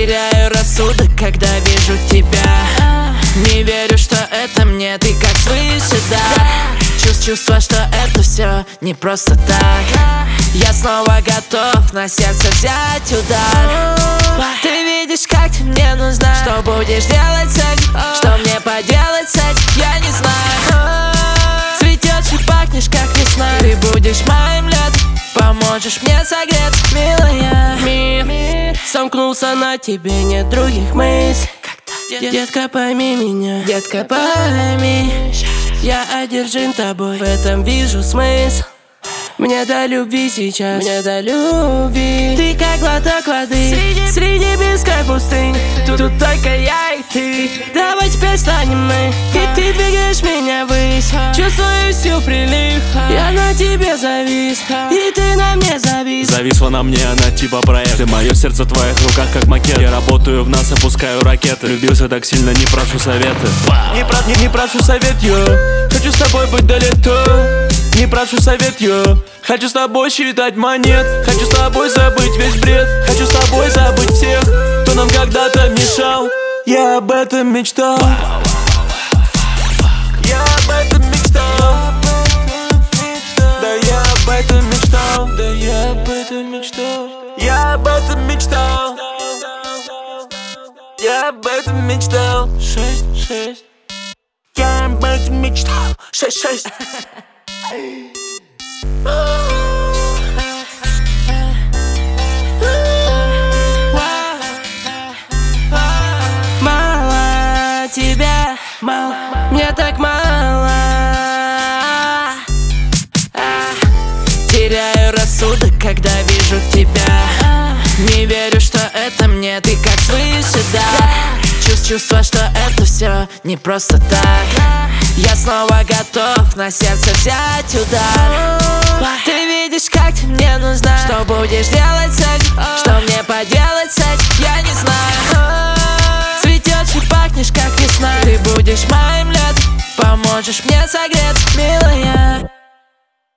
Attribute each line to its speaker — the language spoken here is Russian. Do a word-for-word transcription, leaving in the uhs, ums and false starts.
Speaker 1: теряю рассудок, когда вижу тебя. Не верю, что это мне, ты как свыше, да. Чувство, что это все не просто так. Я снова готов на сердце взять удар. Ты видишь, как ты мне нужна. Что будешь делать с этим? Что мне поделать с этим? Я не знаю. Цветешь и пахнешь, как весна. Ты будешь моим летом, поможешь мне согреться, милая. Мир сомкнулся на тебе, нет других мыслей. Детка, пойми меня, детка, пойми. Я одержим тобой, в этом вижу смысл. Мне до любви сейчас, мне до любви. Ты как глоток воды среди, среди песка пустынь. Тут, тут только я и ты. Давай теперь станем мы. И ты двигаешь меня ввысь. Чувствую всю прилив. Я на тебе завис, и ты на мне завис.
Speaker 2: Зависла на мне, она типа проект. Ты мое сердце в твоих руках, как макет. Я работаю в нас, опускаю ракеты. Любился так сильно, не прошу советы. Не, про, не, не прошу совет, йо. Хочу с тобой быть до лета. Не прошу совет, йо. Хочу с тобой считать монет. Хочу с тобой забыть весь бред. Хочу с тобой забыть всех, кто нам когда-то мешал. Я об этом мечтал. Я об этом мечтал. Да я об этом мечтал. Да я об этом мечтал. Я об этом мечтал. Я об этом мечтал. Шесть, шесть. Я об этом мечтал. Шесть, шесть.
Speaker 1: Мало тебя, мало, мне так мало. Теряю рассудок, когда вижу тебя. Не верю, что это мне, ты как свыше, да. Чувство, что это все не просто так. Я снова готов на сердце взять удар. Ты видишь, как ты мне нужна. Что будешь делать с этим? Что мне поделать с этим? Я не знаю. Цветешь и пахнешь, как весна. Ты будешь моим летом, поможешь мне согреться, милая.